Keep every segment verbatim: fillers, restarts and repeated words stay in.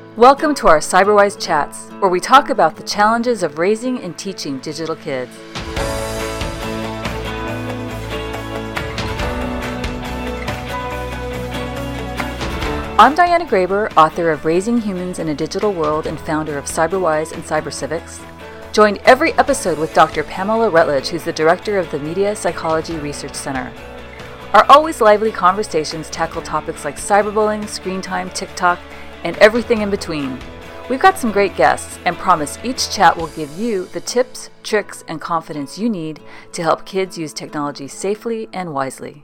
Welcome to our CyberWise Chats, where we talk about the challenges of raising and teaching digital kids. I'm Diana Graber, author of Raising Humans in a Digital World and founder of CyberWise and CyberCivics. Join every episode with Doctor Pamela Rutledge, who's the director of the Media Psychology Research Center. Our always lively conversations tackle topics like cyberbullying, screen time, TikTok, and everything in between. We've got some great guests and promise each chat will give you the tips, tricks, and confidence you need to help kids use technology safely and wisely.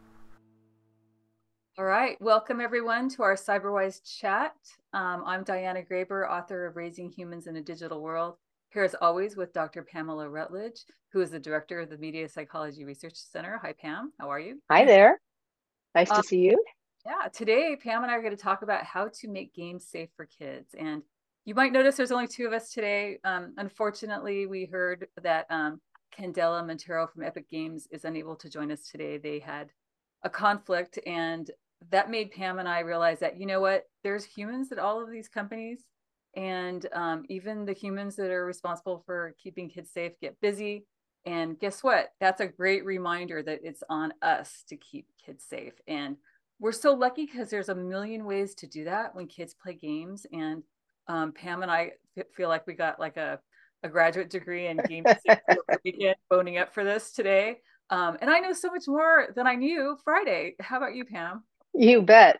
All right, welcome everyone to our CyberWise chat. Um, I'm Diana Graber, author of Raising Humans in a Digital World, here as always with Doctor Pamela Rutledge, who is the director of the Media Psychology Research Center. Hi, Pam. How are you? Hi there. Nice um, to see you. Yeah, today Pam and I are going to talk about how to make games safe for kids. And you might notice there's only two of us today. Um, unfortunately, we heard that um, Candela Montero from Epic Games is unable to join us today. They had a conflict, and that made Pam and I realize that, you know what, there's humans at all of these companies, and um, even the humans that are responsible for keeping kids safe get busy. And guess what? That's a great reminder that it's on us to keep kids safe. And we're so lucky because there's a million ways to do that when kids play games. And um, Pam and I feel like we got like a, a graduate degree in game design weekend, boning up for this today. Um, and I know so much more than I knew Friday. How about you, Pam? You bet.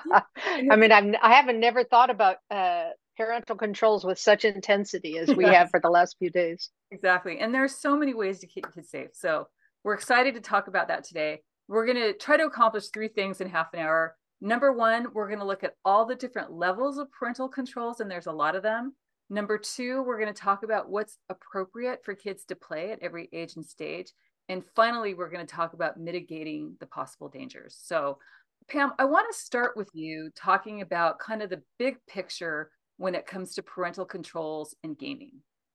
I mean, I've, I haven't never thought about uh, parental controls with such intensity as we Yes, have for the last few days. exactly. And there's so many ways to keep kids safe. So we're excited to talk about that today. We're going to try to accomplish three things in half an hour. Number one, we're going to look at all the different levels of parental controls, and there's a lot of them. Number two, we're going to talk about what's appropriate for kids to play at every age and stage. And finally, we're going to talk about mitigating the possible dangers. So, Pam, I want to start with you talking about kind of the big picture when it comes to parental controls and gaming.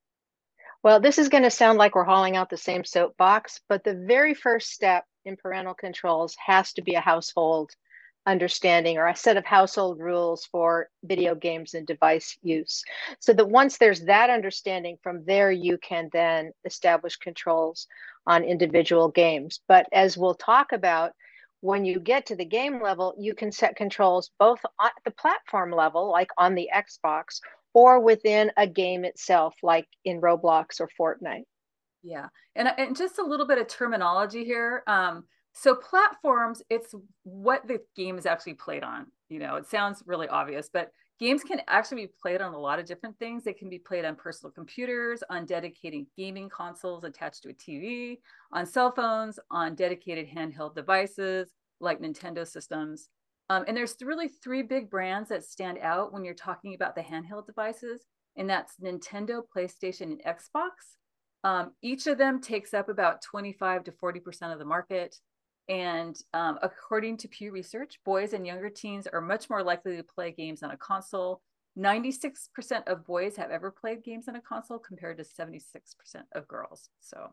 Well, this is going to sound like we're hauling out the same soapbox, but the very first step in parental controls has to be a household understanding or a set of household rules for video games and device use. So that once there's that understanding, from there you can then establish controls on individual games. But as we'll talk about, when you get to the game level, you can set controls both at the platform level, like on the Xbox, or within a game itself, like in Roblox or Fortnite. Yeah, and, and just a little bit of terminology here. Um, so platforms, it's what the game is actually played on. You know, it sounds really obvious, but games can actually be played on a lot of different things. They can be played on personal computers, on dedicated gaming consoles attached to a T V, on cell phones, on dedicated handheld devices like Nintendo systems. Um, and there's really three big brands that stand out when you're talking about the handheld devices, and that's Nintendo, PlayStation, and Xbox. Um, each of them takes up about twenty-five to forty percent of the market. And um, according to Pew Research, boys and younger teens are much more likely to play games on a console. ninety-six percent of boys have ever played games on a console compared to seventy-six percent of girls. So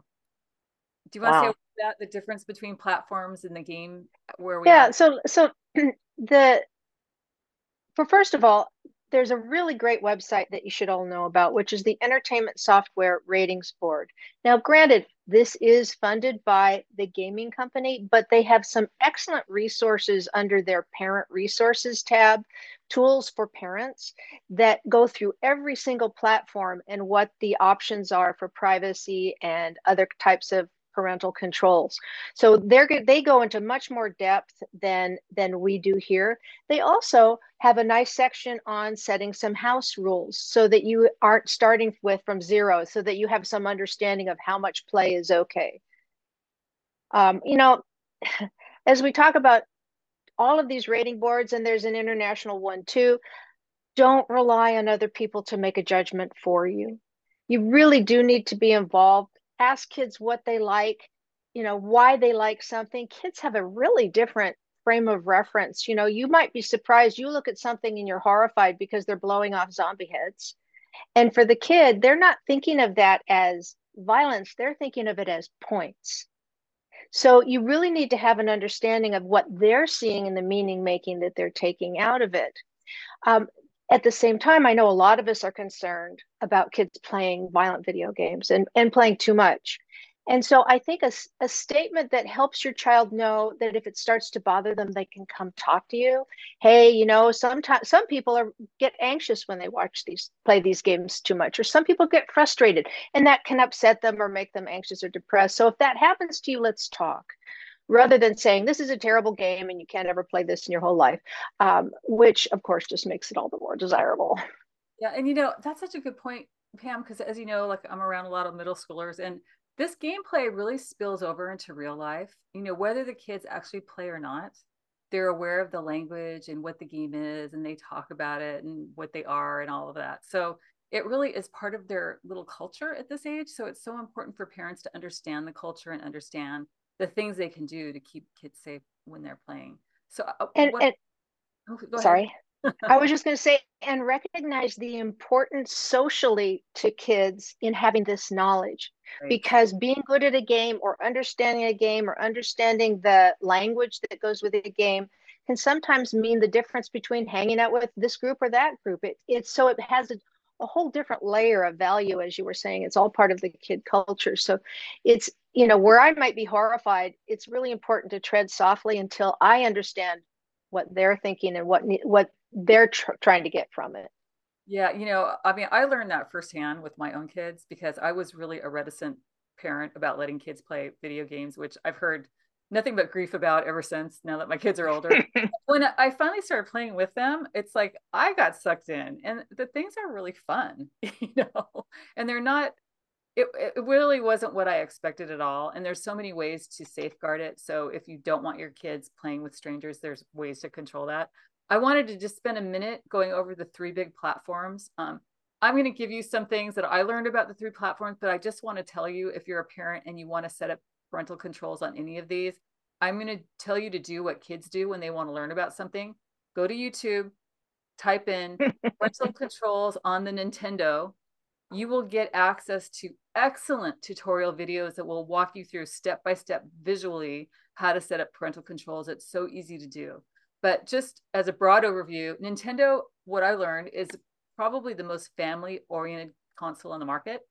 do you want wow. to say that the difference between platforms and the game where we yeah have? so so the for first of all, there's a really great website that you should all know about, which is the Entertainment Software Ratings Board. Now, granted, this is funded by the gaming company, but they have some excellent resources under their Parent Resources tab, tools for parents that go through every single platform and what the options are for privacy and other types of parental controls. So they're they go into much more depth than than we do here. They also have a nice section on setting some house rules so that you aren't starting with from zero, so that you have some understanding of how much play is okay. Um, you know, as we talk about all of these rating boards, and there's an international one too, don't rely on other people to make a judgment for you. You really do need to be involved. Ask kids what they like, you know, why they like something. Kids have a really different frame of reference. You know, you might be surprised. You look at something and you're horrified because they're blowing off zombie heads. And for the kid, they're not thinking of that as violence. They're thinking of it as points. So you really need to have an understanding of what they're seeing and the meaning making that they're taking out of it. Um, At the same time, I know a lot of us are concerned about kids playing violent video games and, and playing too much. And so I think a, a statement that helps your child know that if it starts to bother them, they can come talk to you. Hey, you know, sometimes some people are get anxious when they watch these play these games too much, or some people get frustrated, and that can upset them or make them anxious or depressed. So if that happens to you, let's talk rather than saying this is a terrible game and you can't ever play this in your whole life, um, which of course just makes it all the more desirable. Yeah, and you know, that's such a good point, Pam, because as you know, like I'm around a lot of middle schoolers, and this gameplay really spills over into real life. You know, whether the kids actually play or not, they're aware of the language and what the game is, and they talk about it and what they are and all of that. So it really is part of their little culture at this age. So it's so important for parents to understand the culture and understand the things they can do to keep kids safe when they're playing. So uh, And, what? and Oh, go ahead. sorry, I was just going to say, and recognize the importance socially to kids in having this knowledge. Right. Because being good at a game or understanding a game or understanding the language that goes with a game can sometimes mean the difference between hanging out with this group or that group. It, it's so it has a, a whole different layer of value, as you were saying. It's all part of the kid culture. So it's, you know, where I might be horrified, it's really important to tread softly until I understand what they're thinking and what what they're tr- trying to get from it. Yeah, you know, I mean, I learned that firsthand with my own kids because I was really a reticent parent about letting kids play video games, which I've heard nothing but grief about ever since now that my kids are older. When I finally started playing with them, it's like I got sucked in and the things are really fun, you know, and they're not, it, it really wasn't what I expected at all. And there's so many ways to safeguard it. So if you don't want your kids playing with strangers, there's ways to control that. I wanted to just spend a minute going over the three big platforms. Um, I'm going to give you some things that I learned about the three platforms, but I just want to tell you if you're a parent and you want to set up parental controls on any of these, I'm going to tell you to do what kids do when they want to learn about something. Go to YouTube, type in parental controls on the Nintendo. You will get access to excellent tutorial videos that will walk you through step by step visually how to set up parental controls. It's so easy to do. But just as a broad overview, Nintendo, what I learned is probably the most family oriented console on the market.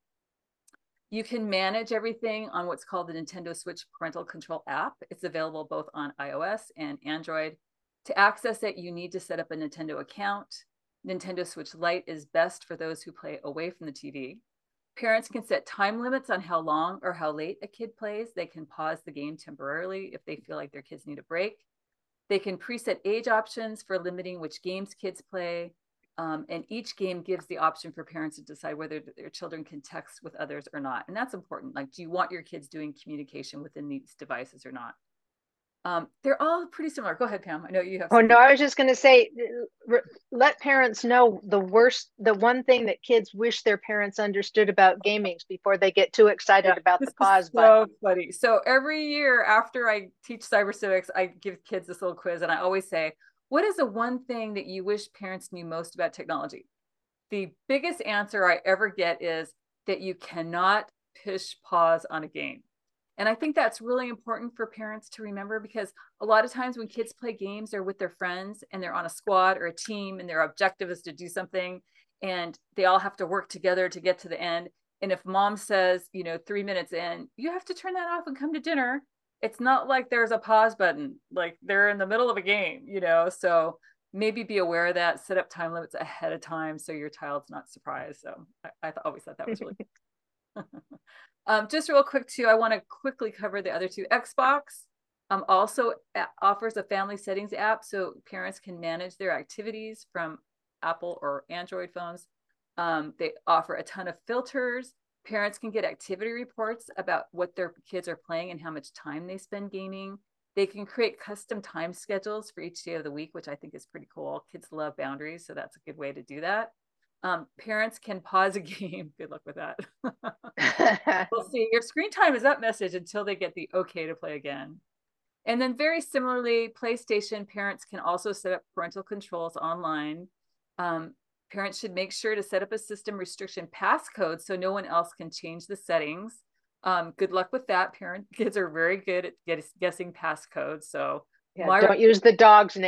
You can manage everything on what's called the Nintendo Switch Parental Control app. It's available both on iOS and Android. To access it, you need to set up a Nintendo account. Nintendo Switch Lite is best for those who play away from the T V. Parents can set time limits on how long or how late a kid plays. They can pause the game temporarily if they feel like their kids need a break. They can preset age options for limiting which games kids play. Um, and each game gives the option for parents to decide whether their children can text with others or not. And that's important. Like, do you want your kids doing communication within these devices or not? Um, they're all pretty similar. Go ahead, Pam. I know you have Oh no, something. I was just going to say, let parents know the worst, the one thing that kids wish their parents understood about gaming before they get too Yeah, excited about this the is pause so button. funny. So every year after I teach cyber civics, I give kids this little quiz, and I always say, what is the one thing that you wish parents knew most about technology? The biggest answer I ever get is that you cannot push pause on a game. And I think that's really important for parents to remember because a lot of times when kids play games, they're with their friends and they're on a squad or a team and their objective is to do something and they all have to work together to get to the end. And if mom says, you know, three minutes in, you have to turn that off and come to dinner. It's not like there's a pause button, like they're in the middle of a game, you know? So maybe be aware of that, set up time limits ahead of time so your child's not surprised. So I, I always thought that was really um, just real quick too, I want to quickly cover the other two. Xbox um, also offers a family settings app so parents can manage their activities from Apple or Android phones. Um, they offer a ton of filters. Parents can get activity reports about what their kids are playing and how much time they spend gaming. They can create custom time schedules for each day of the week, which I think is pretty cool. Kids love boundaries, so that's a good way to do that. Um, parents can pause a game. Good luck with that. We'll see. Your screen time is up message until they get the okay to play again. And then very similarly, PlayStation parents can also set up parental controls online. Um, parents should make sure to set up a system restriction passcode so no one else can change the settings. Um, good luck with that. Parent kids are very good at get, guessing passcodes. So Yeah, my don't use the dog's name.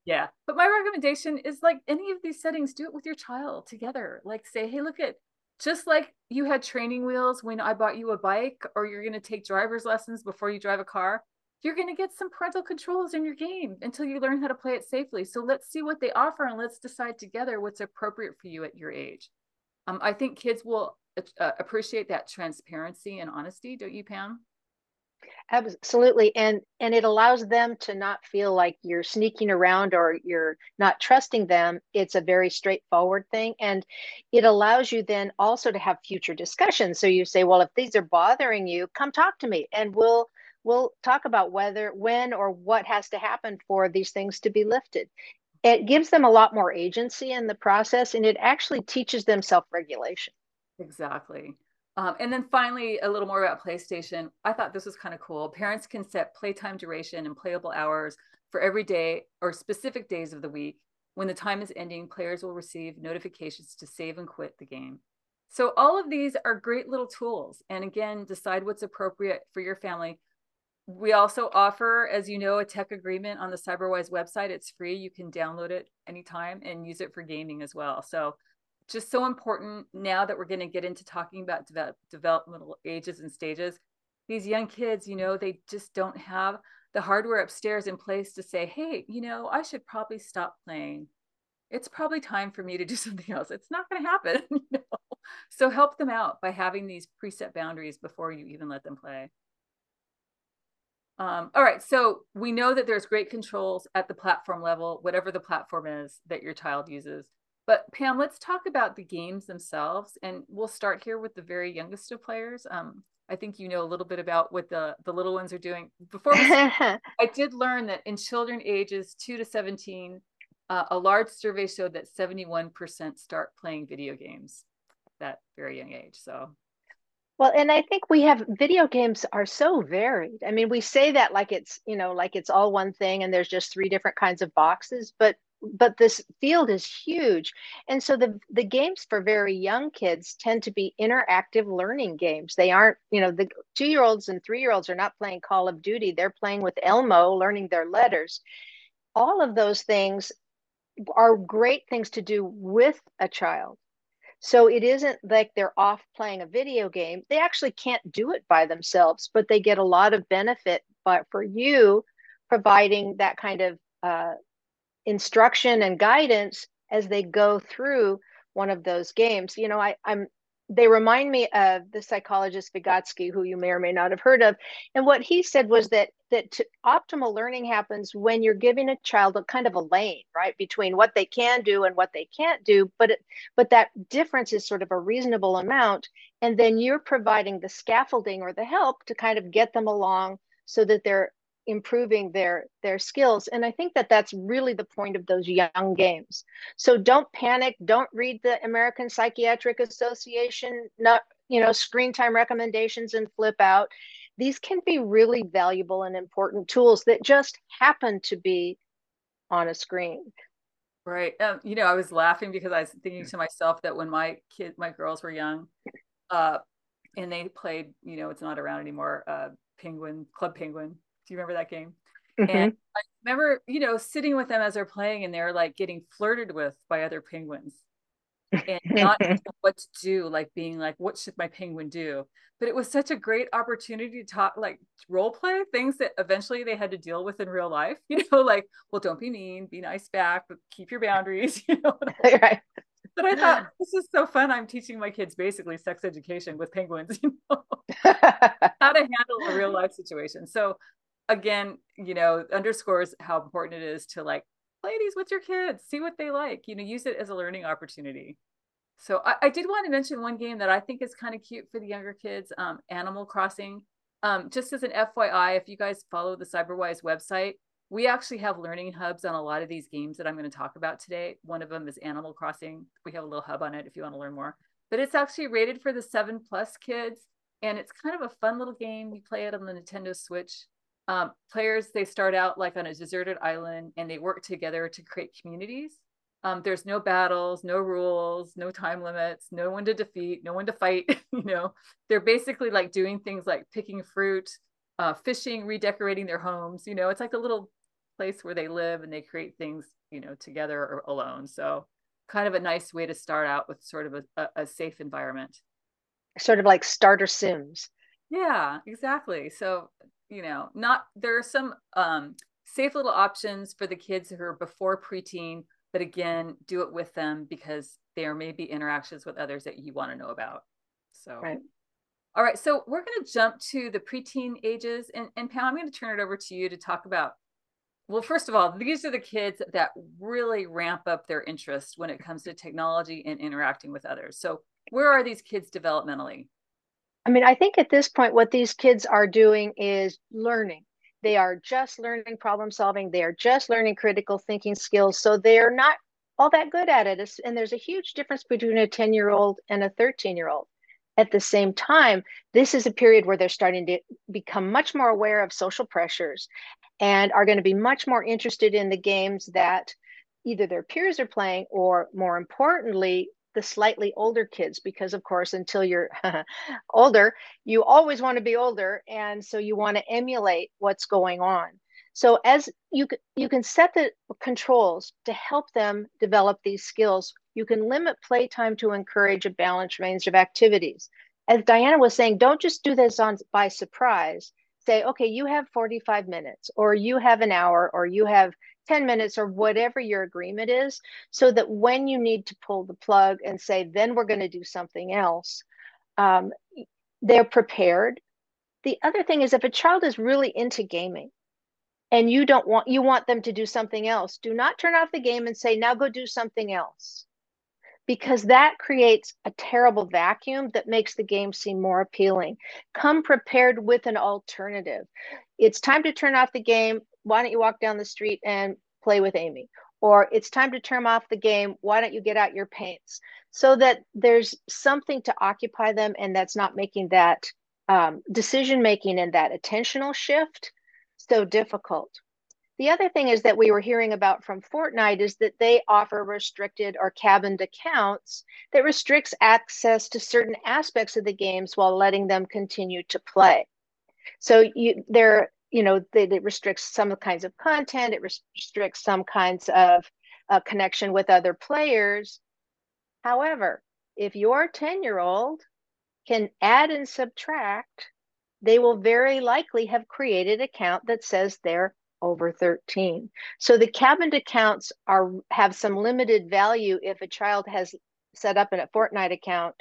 Yeah. But my recommendation is like any of these settings, do it with your child together. Like say, hey, look at just like you had training wheels when I bought you a bike, or you're going to take driver's lessons before you drive a car. You're going to get some parental controls in your game until you learn how to play it safely. So let's see what they offer and let's decide together what's appropriate for you at your age. Um, I think kids will uh, appreciate that transparency and honesty. Don't you, Pam? Absolutely. And and it allows them to not feel like you're sneaking around or you're not trusting them. It's a very straightforward thing. And it allows you then also to have future discussions. So you say, well, if these are bothering you, come talk to me and we'll we'll talk about whether, when, or what has to happen for these things to be lifted. It gives them a lot more agency in the process, and it actually teaches them self-regulation. Exactly. Um, and then finally, a little more about PlayStation. I thought this was kind of cool. Parents can set playtime duration and playable hours for every day or specific days of the week. When the time is ending, players will receive notifications to save and quit the game. So all of these are great little tools. And again, decide what's appropriate for your family. We also offer, as you know, a tech agreement on the CyberWise website. It's free. You can download it anytime and use it for gaming as well. So just so important now that we're going to get into talking about develop, developmental ages and stages. These young kids, you know, they just don't have the hardware upstairs in place to say, hey, you know, I should probably stop playing. It's probably time for me to do something else. It's not going to happen. You know? So help them out by having these preset boundaries before you even let them play. Um, all right, so we know that there's great controls at the platform level, whatever the platform is that your child uses. But Pam, let's talk about the games themselves, and we'll start here with the very youngest of players. Um, I think you know a little bit about what the, the little ones are doing. Before we start, I did learn that in children ages two to seventeen, uh, a large survey showed that seventy-one percent start playing video games at that very young age. So Well, and I think we have video games are so varied. I mean, we say that like it's, you know, like it's all one thing and there's just three different kinds of boxes, but but this field is huge. And so the the games for very young kids tend to be interactive learning games. They aren't, you know, the two-year-olds and three-year-olds are not playing Call of Duty. They're playing with Elmo, learning their letters. All of those things are great things to do with a child. So it isn't like they're off playing a video game. They actually can't do it by themselves, but they get a lot of benefit. But for you, providing that kind of uh, instruction and guidance as they go through one of those games. You know, I, I'm they remind me of the psychologist Vygotsky, who you may or may not have heard of. And what he said was that that to, optimal learning happens when you're giving a child a kind of a lane, right, between what they can do and what they can't do. But it, but that difference is sort of a reasonable amount, and then you're providing the scaffolding or the help to kind of get them along so that they're improving their their skills. And I think that that's really the point of those young games. So don't panic, don't read the American Psychiatric Association not you know screen time recommendations and flip out. These can be really valuable and important tools that just happen to be on a screen. right. Um, you know, I was laughing because I was thinking to myself that when my kid, my girls were young, uh, and they played, you know, it's not around anymore, uh, Penguin, Club Penguin. Do you remember that game? And Mm-hmm. I remember, you know, sitting with them as they're playing and they're like getting flirted with by other penguins and not knowing what to do, like being like, what should my penguin do? But it was such a great opportunity to talk, like role play things that eventually they had to deal with in real life, you know, like, well, don't be mean, be nice back, but keep your boundaries, you know. Right. But I thought this is so fun. I'm teaching my kids basically sex education with penguins, you know, how to handle a real life situation. So again, you know, underscores how important it is to like play these with your kids, see what they like, you know, use it as a learning opportunity. So I, I did want to mention one game that I think is kind of cute for the younger kids, um, Animal Crossing. Um, just as an F Y I, if you guys follow the CyberWise website, we actually have learning hubs on a lot of these games that I'm going to talk about today. One of them is Animal Crossing. We have a little hub on it if you want to learn more. But it's actually rated for the seven plus kids. And it's kind of a fun little game. You play it on the Nintendo Switch. Um, players, they start out like on a deserted island and they work together to create communities. Um, there's no battles, no rules, no time limits, no one to defeat, no one to fight. You know, they're basically like doing things like picking fruit, uh, fishing, redecorating their homes. You know, it's like a little place where they live and they create things, you know, together or alone. So kind of a nice way to start out with sort of a, a safe environment. Sort of like starter Sims. Yeah, exactly. So, you know, not there are some um, safe little options for the kids who are before preteen, but again, do it with them because there may be interactions with others that you want to know about. So, Right. all right. So we're going to jump to the preteen ages. And, and Pam, I'm going to turn it over to you to talk about. Well, first of all, these are the kids that really ramp up their interest when it comes to technology and interacting with others. So, where are these kids developmentally? I mean, I think at this point, what these kids are doing is learning. They are just learning problem solving. They are just learning critical thinking skills. So they're not all that good at it. And there's a huge difference between a ten year old and a thirteen year old. At the same time, this is a period where they're starting to become much more aware of social pressures and are going to be much more interested in the games that either their peers are playing or, more importantly, the slightly older kids, because of course until you're older you always want to be older, and so you want to emulate what's going on. So as you you can set the controls to help them develop these skills. You can limit playtime to encourage a balanced range of activities. As Diana was saying, don't just do this on by surprise. Say, okay, you have forty-five minutes, or you have an hour, or you have ten minutes, or whatever your agreement is, so that when you need to pull the plug and say, then we're going to do something else, um, they're prepared. The other thing is, if a child is really into gaming and you don't want, you want them to do something else, do not turn off the game and say, now go do something else, because that creates a terrible vacuum that makes the game seem more appealing. Come prepared with an alternative. It's time to turn off the game. Why don't you walk down the street and play with Amy? Or it's time to turn off the game. Why don't you get out your paints? So that there's something to occupy them, and that's not making that um, decision making and that attentional shift so difficult. The other thing is that we were hearing about from Fortnite is that they offer restricted or cabined accounts that restricts access to certain aspects of the games while letting them continue to play. So you there, you know, it restricts some kinds of content, it restricts some kinds of uh, connection with other players. However, if your ten year old can add and subtract, they will very likely have created an account that says they're over thirteen. So the cabined accounts are have some limited value if a child has set up a Fortnite account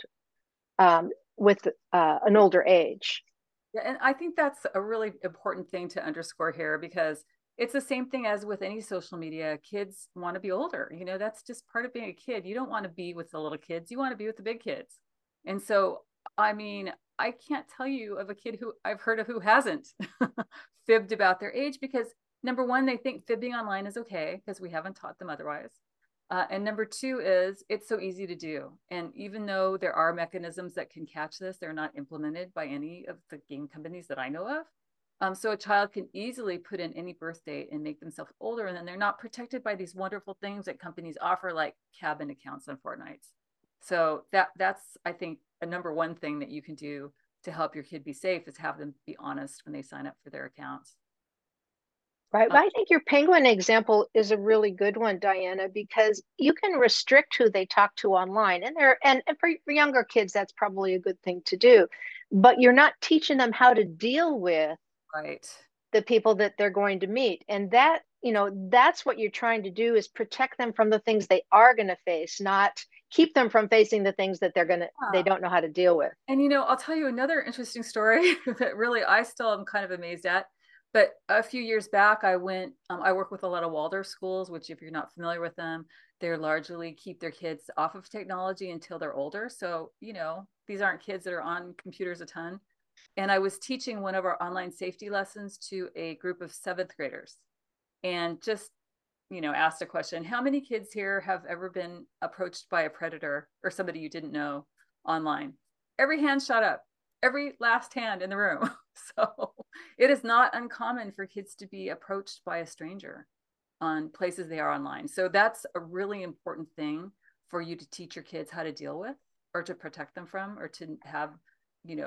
um, with uh, an older age. Yeah, and I think that's a really important thing to underscore here because it's the same thing as with any social media. Kids want to be older. You know, that's just part of being a kid. You don't want to be with the little kids. You want to be with the big kids. And so, I mean, I can't tell you of a kid who I've heard of who hasn't fibbed about their age because number one, they think fibbing online is okay because we haven't taught them otherwise. Uh, and number two is it's so easy to do. And even though there are mechanisms that can catch this, they're not implemented by any of the game companies that I know of. Um, so a child can easily put in any birth date and make themselves older, and then they're not protected by these wonderful things that companies offer, like cabin accounts on Fortnite. So that that's, I think, a number one thing that you can do to help your kid be safe is have them be honest when they sign up for their accounts. Right. Uh, But I think your penguin example is a really good one, Diana, because you can restrict who they talk to online. And there and, and for, for younger kids, that's probably a good thing to do. But you're not teaching them how to deal with right. the people that they're going to meet. And that, you know, that's what you're trying to do is protect them from the things they are going to face, not keep them from facing the things that they're going to, they Yeah. don't know how to deal with. And you know, I'll tell you another interesting story that really I still am kind of amazed at. But a few years back, I went, um, I work with a lot of Waldorf schools, which, if you're not familiar with them, they're largely keep their kids off of technology until they're older. So, you know, these aren't kids that are on computers a ton. And I was teaching one of our online safety lessons to a group of seventh graders and just, you know, asked a question. How many kids here have ever been approached by a predator or somebody you didn't know online? Every hand shot up, every last hand in the room. So it is not uncommon for kids to be approached by a stranger on places they are online. So that's a really important thing for you to teach your kids how to deal with or to protect them from or to have, you know,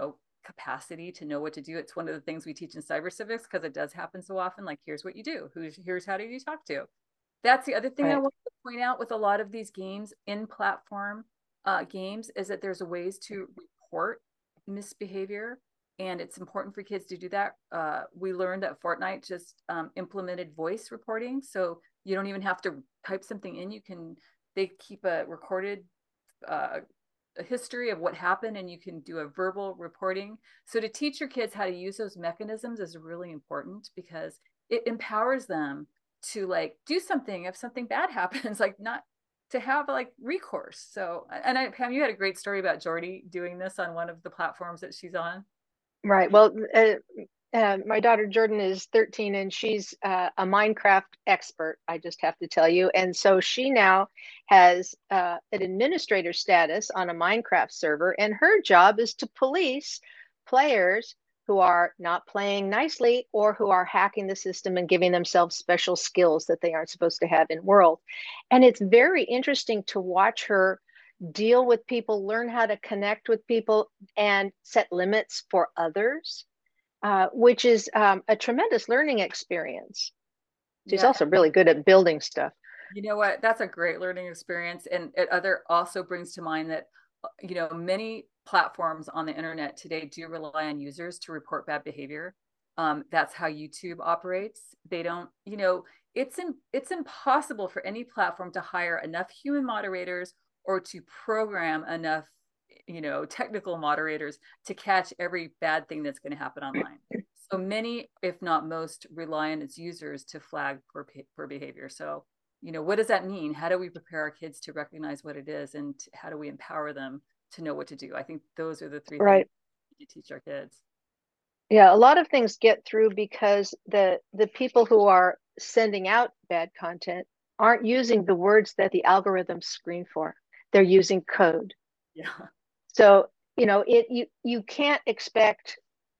capacity to know what to do. It's one of the things we teach in cyber civics because it does happen so often. Like, here's what you do. Who's here's how do you talk to. That's the other thing I Right. want to point out with a lot of these games in platform uh, games is that there's ways to report misbehavior, and it's important for kids to do that. Uh, we learned that Fortnite just um, implemented voice reporting, so you don't even have to type something in. You can they keep a recorded uh, a history of what happened, and you can do a verbal reporting. So to teach your kids how to use those mechanisms is really important because it empowers them to like do something if something bad happens, like not to have like recourse. So, and I, Pam, you had a great story about Jordy doing this on one of the platforms that she's on. Right. Well, uh, uh, my daughter Jordan is thirteen and she's uh, a Minecraft expert, I just have to tell you. And so she now has uh, an administrator status on a Minecraft server, and her job is to police players who are not playing nicely or who are hacking the system and giving themselves special skills that they aren't supposed to have in world. And it's very interesting to watch her deal with people, learn how to connect with people, and set limits for others, uh, which is um, a tremendous learning experience. She's Yeah, also really good at building stuff. you know what? That's a great learning experience. And it other also brings to mind that, uh, you know, many platforms on the internet today do rely on users to report bad behavior. Um, that's how YouTube operates. They don't, you know, it's in, it's impossible for any platform to hire enough human moderators or to program enough, you know, technical moderators to catch every bad thing that's going to happen online. So many, if not most, rely on its users to flag poor, poor behavior. So you know, what does that mean? How do we prepare our kids to recognize what it is, and how do we empower them to know what to do? I think those are the three things Right. we teach our kids. Yeah, a lot of things get through because the the people who are sending out bad content aren't using the words that the algorithms screen for. They're using code. Yeah. So, you know, it you you can't expect,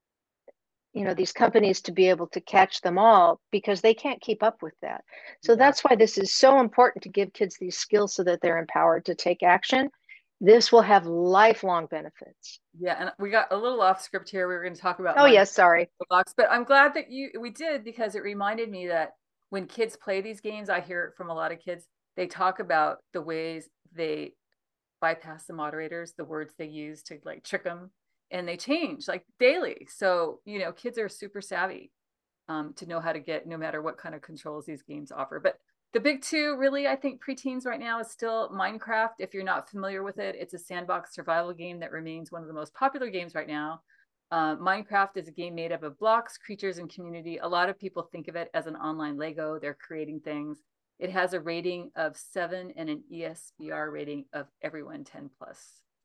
you know, these companies to be able to catch them all because they can't keep up with that. So Yeah. that's why this is so important to give kids these skills so that they're empowered to take action. This will have lifelong benefits. Yeah. And we got a little off script here. We were going to talk about Oh, Minecraft yes, sorry. blocks, but I'm glad that you we did because it reminded me that when kids play these games, I hear it from a lot of kids. They talk about the ways they bypass the moderators, the words they use to like trick them, and they change like daily. So, you know, kids are super savvy um, to know how to get no matter what kind of controls these games offer. But the big two, really, I think preteens right now is still Minecraft. If you're not familiar with it, it's a sandbox survival game that remains one of the most popular games right now. Uh, Minecraft is a game made up of blocks, creatures, and community. A lot of people think of it as an online Lego. They're creating things. It has a rating of seven and an E S B R rating of everyone ten plus.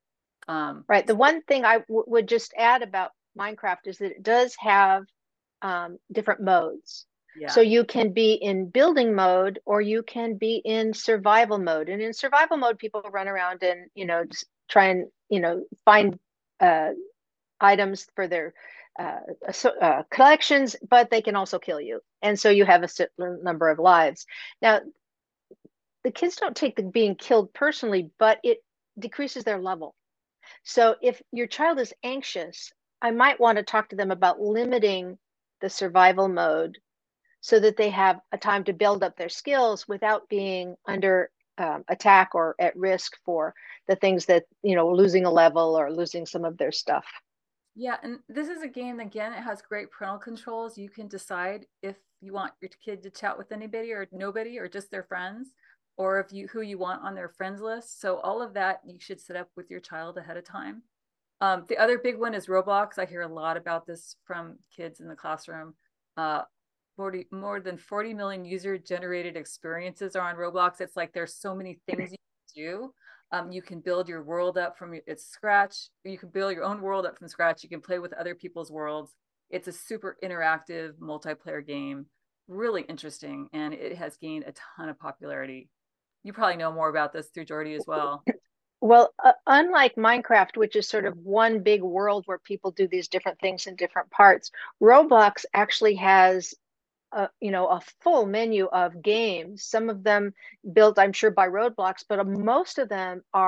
Um, Right. The so, one thing I w- would just add about Minecraft is that it does have um, different modes. yeah, So you can be in building mode or you can be in survival mode. And in survival mode, people run around and, you know, just try and, you know, find uh, items for their uh, uh, collections, but they can also kill you. And so you have a certain number of lives. Now, the kids don't take the being killed personally, but it decreases their level. So if your child is anxious, I might want to talk to them about limiting the survival mode so that they have a time to build up their skills without being under um, attack or at risk for the things that, you know, losing a level or losing some of their stuff. yeah, and this is a game again. It has great parental controls. You can decide if you want your kid to chat with anybody or nobody or just their friends, or if you who you want on their friends list. So all of that you should set up with your child ahead of time. Um, the other big one is Roblox. I hear a lot about this from kids in the classroom. Uh, forty more than forty million user generated experiences are on Roblox. It's like there's so many things you can do. Um, you can build your world up from its scratch. You can build your own world up from scratch. You can play with other people's worlds. It's a super interactive multiplayer game, really interesting, and it has gained a ton of popularity. You probably know more about this through Jordy as well. Well, uh, unlike Minecraft, which is sort of one big world where people do these different things in different parts, Roblox actually has a, you know, a full menu of games. Some of them built, I'm sure, by Roblox, but most of them are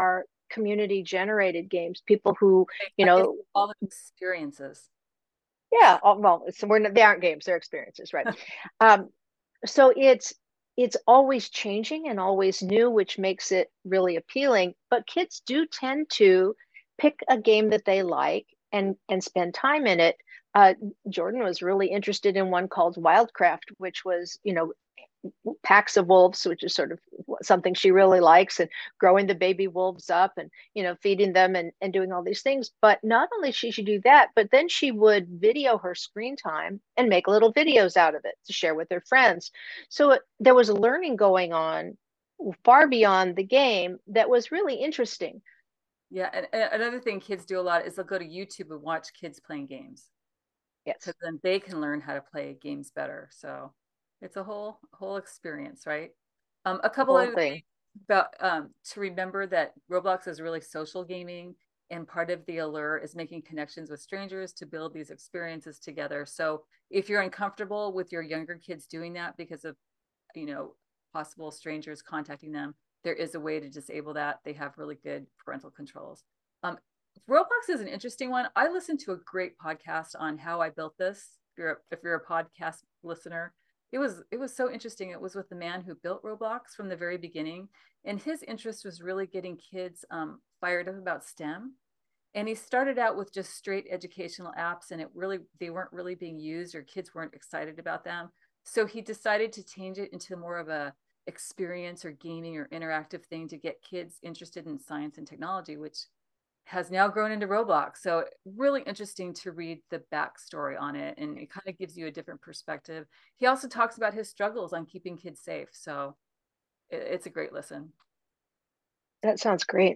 community generated games, people who, you It's know, all the experiences. yeah, oh, well, so we're not, they aren't games, they're experiences, right? Um, so it's it's always changing and always new, which makes it really appealing. But kids do tend to pick a game that they like and and spend time in it. Uh, Jordan was really interested in one called Wildcraft, which was, you know, packs of wolves, which is sort of something she really likes, and growing the baby wolves up and, you know, feeding them and, and doing all these things. But not only she should do that, but then she would video her screen time and make little videos out of it to share with her friends. So it, there was a learning going on far beyond the game that was really interesting. Yeah, and, and another thing kids do a lot is they'll go to YouTube and watch kids playing games because Yes, then they can learn how to play games better. So it's a whole whole experience, right? Um, a the couple whole of thing. about um, to remember that Roblox is really social gaming, and part of the allure is making connections with strangers to build these experiences together. So if you're uncomfortable with your younger kids doing that because of, you know, possible strangers contacting them, there is a way to disable that. They have really good parental controls. Um, Roblox is an interesting one. I listened to a great podcast on how I built this. If you're a, if you're a podcast listener, it was it was so interesting. It was with the man who built Roblox from the very beginning, and his interest was really getting kids um, fired up about STEM. And he started out with just straight educational apps, and it really they weren't really being used, or kids weren't excited about them. So he decided to change it into more of a experience or gaming or interactive thing to get kids interested in science and technology, which has now grown into Roblox. So really interesting to read the backstory on it, and it kind of gives you a different perspective. He also talks about his struggles on keeping kids safe. So it, it's a great listen. That sounds great.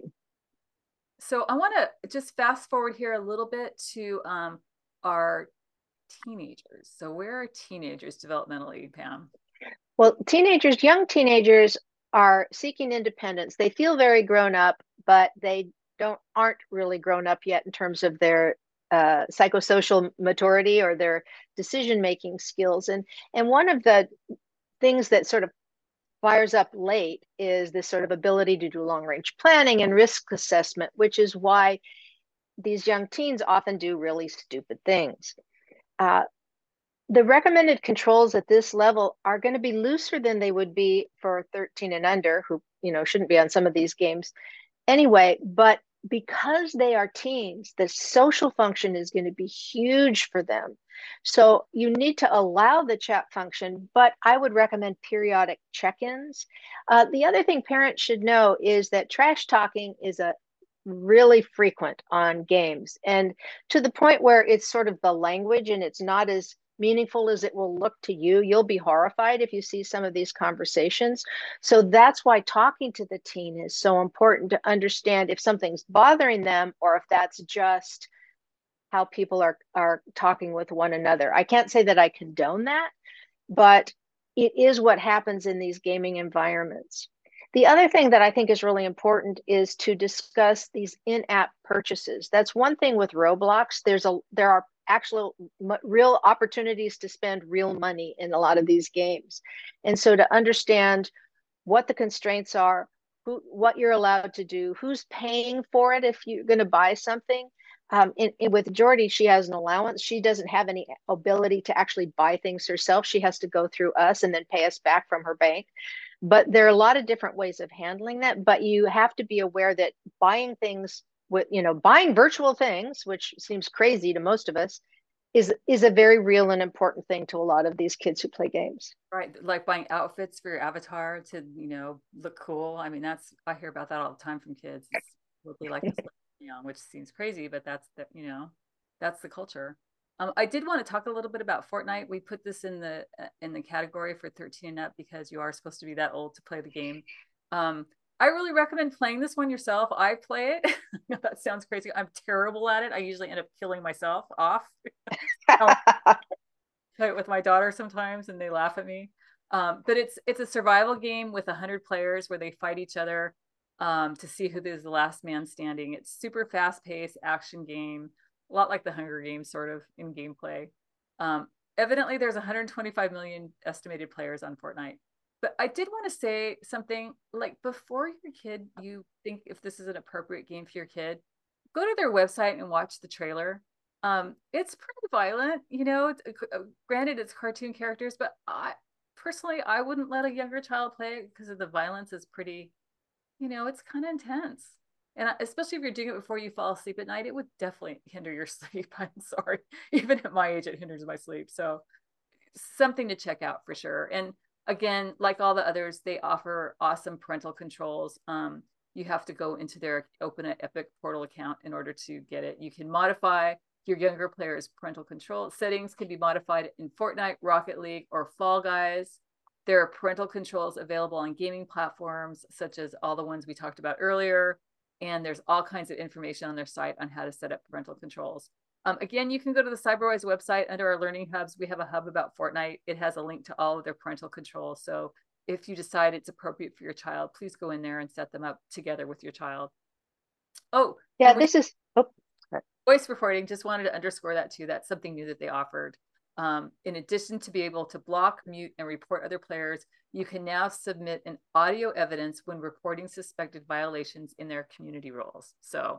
So I want to just fast forward here a little bit to um, our teenagers. So where are teenagers developmentally, Pam? Well, teenagers, young teenagers are seeking independence. They feel very grown up, but they don't aren't really grown up yet in terms of their uh, psychosocial maturity or their decision making skills. And and one of the things that sort of fires up late is this sort of ability to do long range planning and risk assessment, which is why these young teens often do really stupid things. Uh, the recommended controls at this level are going to be looser than they would be for thirteen and under, who, you know, shouldn't be on some of these games anyway. But because they are teens, the social function is going to be huge for them. So you need to allow the chat function, but I would recommend periodic check-ins. Uh, the other thing parents should know is that trash talking is a really frequent on games, and to the point where it's sort of the language and it's not as meaningful as it will look to you. You'll be horrified if you see some of these conversations. So that's why talking to the teen is so important, to understand if something's bothering them or if that's just how people are are talking with one another. I can't say that I condone that, but it is what happens in these gaming environments. The other thing that I think is really important is to discuss these in-app purchases. That's one thing with Roblox. There's a there are actual real opportunities to spend real money in a lot of these games. And so to understand what the constraints are, who what you're allowed to do, who's paying for it if you're going to buy something. Um, in, in, with Jordy, she has an allowance. She doesn't have any ability to actually buy things herself. She has to go through us and then pay us back from her bank. But there are a lot of different ways of handling that. But you have to be aware that buying things with, you know, buying virtual things, which seems crazy to most of us, is is a very real and important thing to a lot of these kids who play games. Right, like buying outfits for your avatar to, you know, look cool. I mean, that's I hear about that all the time from kids. It's what they like to slip on, which seems crazy, but that's the, you know, that's the culture. Um, I did want to talk a little bit about Fortnite. We put this in the uh, in the category for thirteen and up because you are supposed to be that old to play the game. Um, I really recommend playing this one yourself. I play it. That sounds crazy. I'm terrible at it. I usually end up killing myself off. Play it with my daughter sometimes, and they laugh at me. Um, but it's it's a survival game with a hundred players where they fight each other um, to see who is the last man standing. It's super fast paced action game, a lot like the Hunger Games sort of in gameplay. Um, evidently, there's one hundred twenty-five million estimated players on Fortnite. But I did want to say something like before your kid, you think if this is an appropriate game for your kid, go to their website and watch the trailer. Um, it's pretty violent, you know. It's, uh, granted, it's cartoon characters, but I personally I wouldn't let a younger child play it because of the violence is pretty, you know, it's kind of intense. And especially if you're doing it before you fall asleep at night, it would definitely hinder your sleep. I'm sorry. Even at my age, it hinders my sleep. So something to check out for sure. And again, like all the others, they offer awesome parental controls. Um, you have to go into their open an Epic Portal account in order to get it. You can modify your younger player's parental control settings can be modified in Fortnite, Rocket League, or Fall Guys. There are parental controls available on gaming platforms, such as all the ones we talked about earlier. And there's all kinds of information on their site on how to set up parental controls. Um, again, you can go to the Cyberwise website under our learning hubs. We have a hub about Fortnite. It has a link to all of their parental controls. So if you decide it's appropriate for your child, please go in there and set them up together with your child. Oh, yeah, this is oh, voice recording. Just wanted to underscore that too. That's something new that they offered. Um, in addition to be able to block, mute, and report other players, you can now submit an audio evidence when reporting suspected violations in their community roles. So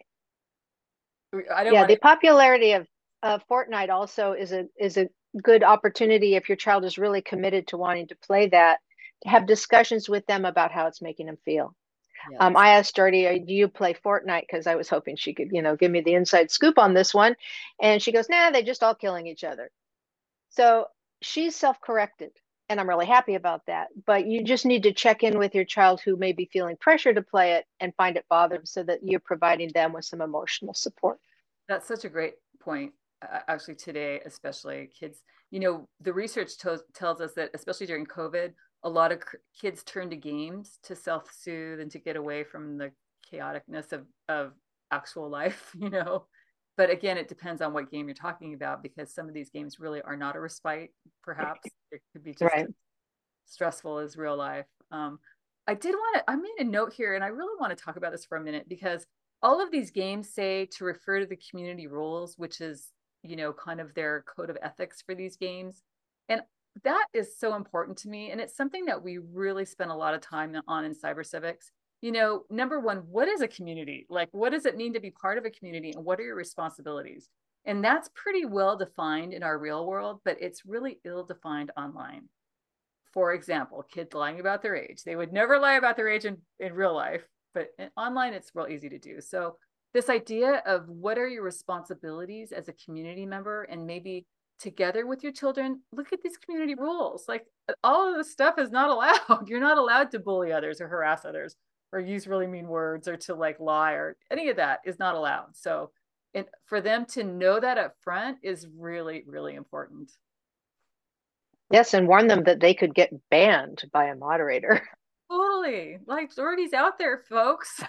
I don't yeah, want the to... popularity of uh, Fortnite also is a is a good opportunity if your child is really committed to wanting to play that, to have discussions with them about how it's making them feel. Yes. Um, I asked Jordy, do you play Fortnite? Because I was hoping she could, you know, give me the inside scoop on this one. And she goes, nah, they're just all killing each other. So she's self-corrected. And I'm really happy about that. But you just need to check in with your child who may be feeling pressure to play it and find it bothersome so that you're providing them with some emotional support. That's such a great point. Uh, actually, today, especially kids, you know, the research to- tells us that, especially during COVID, a lot of kids turn to games to self soothe and to get away from the chaoticness of, of actual life, you know. But again, it depends on what game you're talking about because some of these games really are not a respite, perhaps. It could be just Right. as stressful as real life. Um, I did want to, I made a note here, and I really want to talk about this for a minute because all of these games say to refer to the community rules, which is, you know, kind of their code of ethics for these games. And that is so important to me. And it's something that we really spend a lot of time on in cyber civics. You know, number one, what is a community? Like, what does it mean to be part of a community? And what are your responsibilities? And that's pretty well defined in our real world, but it's really ill defined online. For example, kids lying about their age. They would never lie about their age in, in real life, but online it's real easy to do. So this idea of what are your responsibilities as a community member, and maybe together with your children, look at these community rules. Like all of this stuff is not allowed. You're not allowed to bully others or harass others or use really mean words or to like lie, or any of that is not allowed. So and for them to know that up front is really, really important. Yes, and warn them that they could get banned by a moderator. Totally. Like Jordy's out there, folks.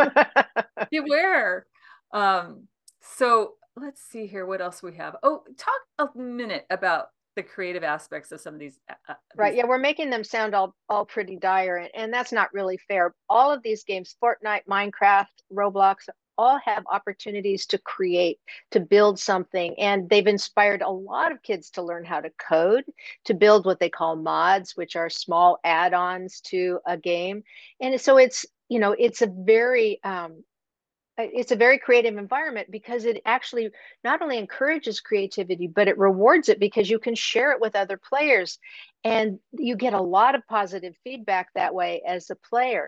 Beware. Um, so let's see here. What else we have? Oh, talk a minute about the creative aspects of some of these. Uh, Right. these. Yeah, we're making them sound all all pretty dire, and, and that's not really fair. All of these games, Fortnite, Minecraft, Roblox, all have opportunities to create, to build something, and they've inspired a lot of kids to learn how to code, to build what they call mods, which are small add-ons to a game. And so it's, you know, it's a very um, it's a very creative environment because it actually not only encourages creativity, but it rewards it because you can share it with other players and you get a lot of positive feedback that way as a player.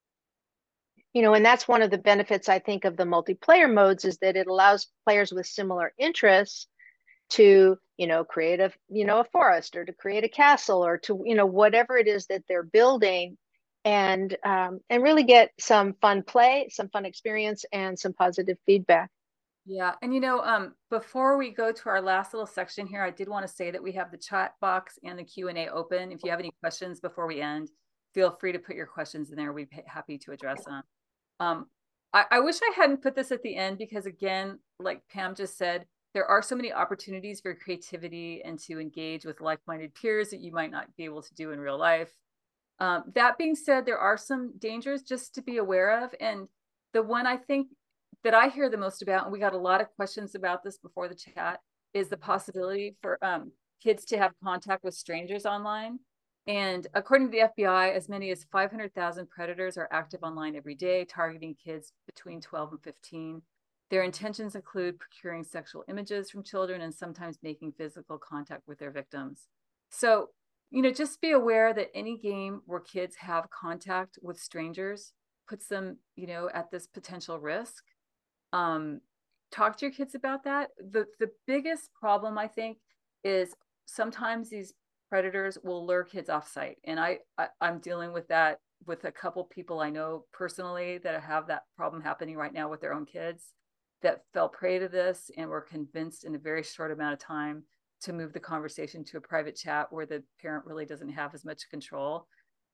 You know, and that's one of the benefits I think of the multiplayer modes is that it allows players with similar interests to, you know, create a, you know, a forest or to create a castle or to, you know, whatever it is that they're building and um, and really get some fun play, some fun experience, and some positive feedback. Yeah, and you know, um, before we go to our last little section here, I did want to say that we have the chat box and the Q and A open. If you have any questions before we end, feel free to put your questions in there. We'd be happy to address them. Um, I, I wish I hadn't put this at the end because, again, like Pam just said, there are so many opportunities for creativity and to engage with like-minded peers that you might not be able to do in real life. Um, that being said, there are some dangers just to be aware of. And the one I think that I hear the most about, and we got a lot of questions about this before the chat, is the possibility for um, kids to have contact with strangers online. And according to the F B I, as many as five hundred thousand predators are active online every day, targeting kids between twelve and fifteen. Their intentions include procuring sexual images from children and sometimes making physical contact with their victims. So, you know, just be aware that any game where kids have contact with strangers puts them, you know, at this potential risk. Um, talk to your kids about that. The the biggest problem, I think, is sometimes these predators will lure kids off site, and I, I I'm dealing with that with a couple people I know personally that have that problem happening right now with their own kids that fell prey to this and were convinced in a very short amount of time to move the conversation to a private chat where the parent really doesn't have as much control.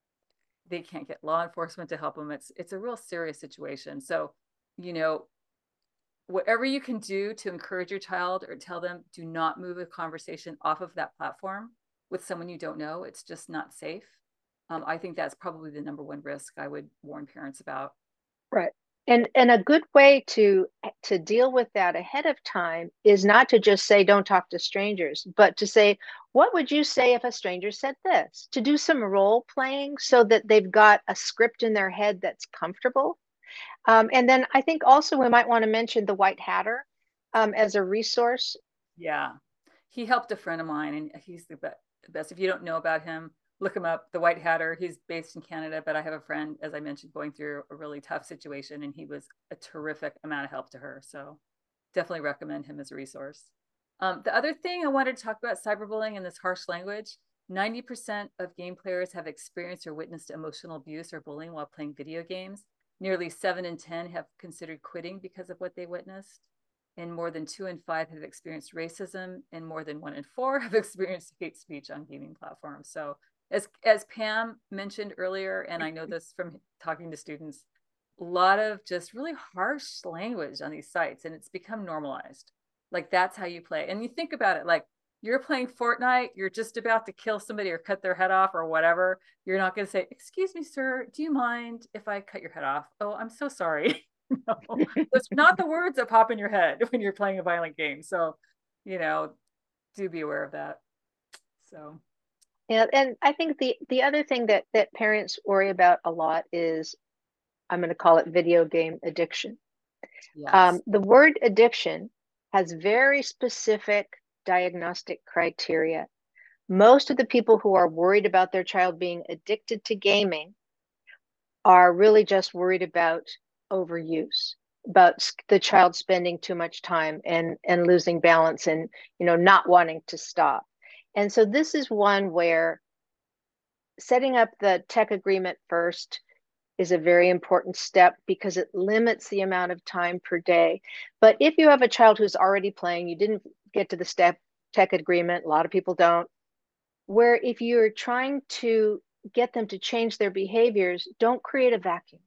They can't get law enforcement to help them. It's it's a real serious situation. So, you know, whatever you can do to encourage your child or tell them, do not move a conversation off of that platform with someone you don't know. It's just not safe. Um, I think that's probably the number one risk I would warn parents about. Right. And and a good way to to deal with that ahead of time is not to just say don't talk to strangers, but to say, what would you say if a stranger said this? To do some role playing so that they've got a script in their head that's comfortable. Um, and then I think also we might want to mention the White Hatter um, as a resource. Yeah. He helped a friend of mine, and he's the, be- the best. If you don't know about him, look him up, the White Hatter. He's based in Canada, but I have a friend, as I mentioned, going through a really tough situation, and he was a terrific amount of help to her. So definitely recommend him as a resource. Um, the other thing I wanted to talk about cyberbullying and this harsh language. ninety percent of game players have experienced or witnessed emotional abuse or bullying while playing video games. Nearly seven in ten have considered quitting because of what they witnessed. And more than two in five have experienced racism, and more than one in four have experienced hate speech on gaming platforms. So, as as Pam mentioned earlier, and I know this from talking to students, a lot of just really harsh language on these sites, and it's become normalized. Like that's how you play. And you think about it, like you're playing Fortnite, you're just about to kill somebody or cut their head off or whatever. You're not going to say, "Excuse me, sir, do you mind if I cut your head off?" "Oh, I'm so sorry." No, those are not the words that pop in your head when you're playing a violent game. So, you know, do be aware of that. So, Yeah, and I think the the other thing that that parents worry about a lot is I'm going to call it video game addiction. Um, yes. the word addiction has very specific diagnostic criteria. Most of the people who are worried about their child being addicted to gaming are really just worried about overuse, about the child spending too much time and and losing balance and you know not wanting to stop. And so this is one where setting up the tech agreement first is a very important step because it limits the amount of time per day. But if you have a child who's already playing, you didn't get to the step tech agreement, a lot of people don't, where if you're trying to get them to change their behaviors, don't create a vacuum.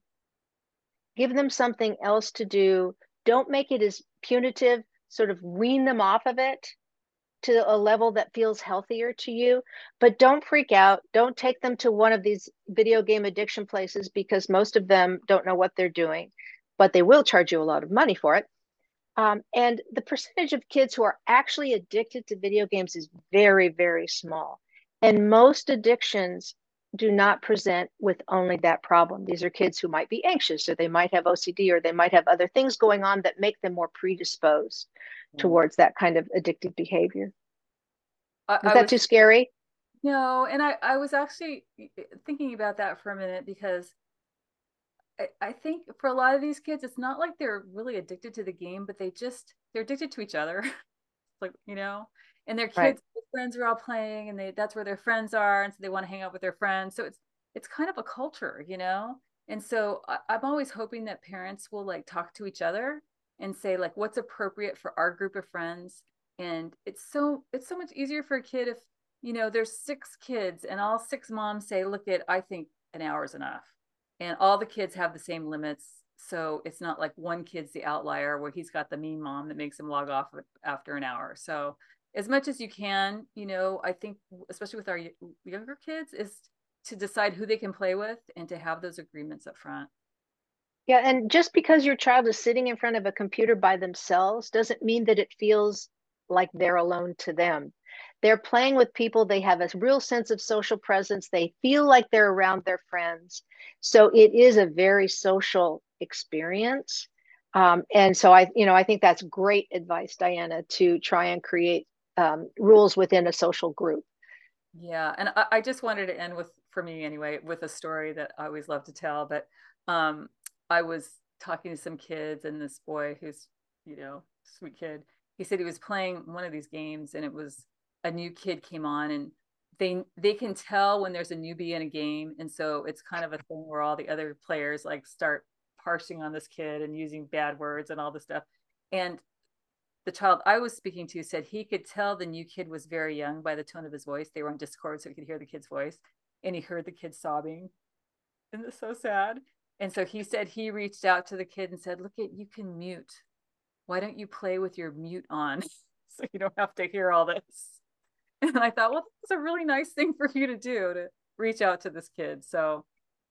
Give them something else to do. Don't make it as punitive, sort of wean them off of it to a level that feels healthier to you. But don't freak out. Don't take them to one of these video game addiction places because most of them don't know what they're doing, but they will charge you a lot of money for it. Um, and the percentage of kids who are actually addicted to video games is very, very small. And most addictions do not present with only that problem. These are kids who might be anxious, or they might have O C D, or they might have other things going on that make them more predisposed Yeah. towards that kind of addictive behavior. I, Is I that was, too scary? no, and I, I was actually thinking about that for a minute because I, I think for a lot of these kids, it's not like they're really addicted to the game, but they just, they're addicted to each other. Like, you know, and their Right. kids, their friends are all playing and they, that's where their friends are. And so they want to hang out with their friends. So it's, it's kind of a culture, you know? And so I, I'm always hoping that parents will like talk to each other and say like, what's appropriate for our group of friends. And it's so, it's so much easier for a kid if, you know, there's six kids and all six moms say, look at, I think an hour is enough. And all the kids have the same limits. So it's not like one kid's the outlier where he's got the mean mom that makes him log off after an hour. So as much as you can, you know, I think especially with our younger kids is to decide who they can play with and to have those agreements up front. Yeah, and just because your child is sitting in front of a computer by themselves doesn't mean that it feels like they're alone to them. they're playing with people. They have a real sense of social presence. They feel like they're around their friends. So it is a very social experience. Um, and so I, you know, I think that's great advice, Diana, to try and create um, rules within a social group. Yeah, and I, I just wanted to end with, for me anyway, with a story that I always love to tell. But um, I was talking to some kids, and this boy, who's, you know, sweet kid, he said he was playing one of these games, and it was a new kid came on, and they they can tell when there's a newbie in a game, and so it's kind of a thing where all the other players like start parsing on this kid and using bad words and all this stuff. And the child I was speaking to said he could tell the new kid was very young by the tone of his voice. They were on Discord, so he could hear the kid's voice, and he heard the kid sobbing, and it's so sad. And so he said he reached out to the kid and said, "Look, at you can mute. Why don't you play with your mute on, so you don't have to hear all this?" And I thought, well, that's a really nice thing for you to do, to reach out to this kid. So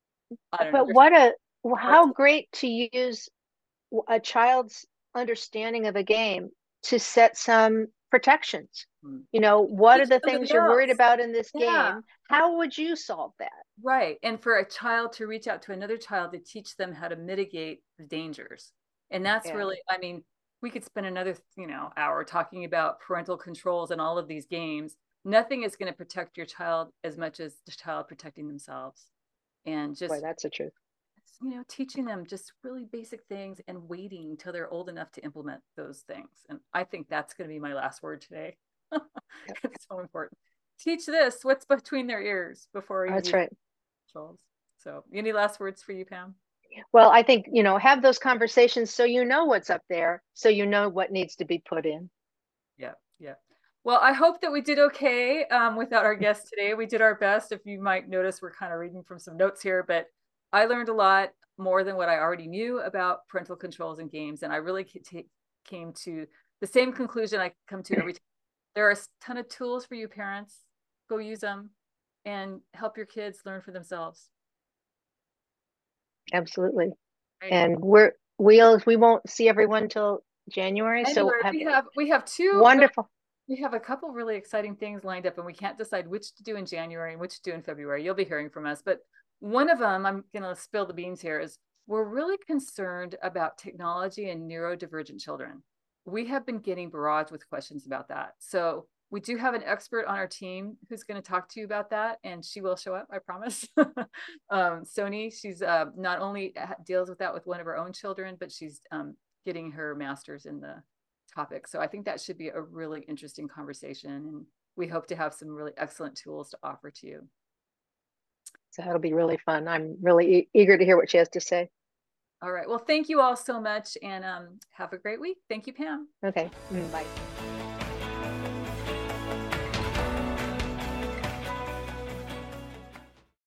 I don't know. But There's what a what. how great to use a child's understanding of a game to set some protections. You know, what are Teach the somebody things you're worried else. about in this Yeah. game? How would you solve that? Right. And for a child to reach out to another child to teach them how to mitigate the dangers. And that's Yeah. really, I mean, we could spend another, you know, hour talking about parental controls and all of these games. Nothing is going to protect your child as much as the child protecting themselves. And Boy, just, that's the truth. you know, teaching them just really basic things and waiting until they're old enough to implement those things. And I think that's going to be my last word today. Yep. It's so important. Teach this, what's between their ears, before you That's use right. controls. So, any last words for you, Pam? Well, I think, you know, have those conversations so you know what's up there, so you know what needs to be put in. Yeah, yeah. Well, I hope that we did okay um, without our guest today. We did our best. If you might notice, we're kind of reading from some notes here, but I learned a lot more than what I already knew about parental controls and games. And I really came to the same conclusion I come to every time. There are a ton of tools for you parents. Go use them and help your kids learn for themselves. Absolutely. Right. And we're we'll we won't see everyone till January. So January, have we have we have two really, wonderful. we have a couple really exciting things lined up, and we can't decide which to do in January and which to do in February. You'll be hearing from us, but one of them, I'm going to spill the beans here, is we're really concerned about technology and neurodivergent children. We have been getting barraged with questions about that. So we do have an expert on our team who's going to talk to you about that, and she will show up, I promise. um, Sony, she's uh, not only deals with that with one of her own children, but she's um, getting her master's in the topic. So I think that should be a really interesting conversation. And we hope to have some really excellent tools to offer to you. So that'll be really fun. I'm really e eager to hear what she has to say. All right. Well, thank you all so much, and um, have a great week. Thank you, Pam. Okay. Bye.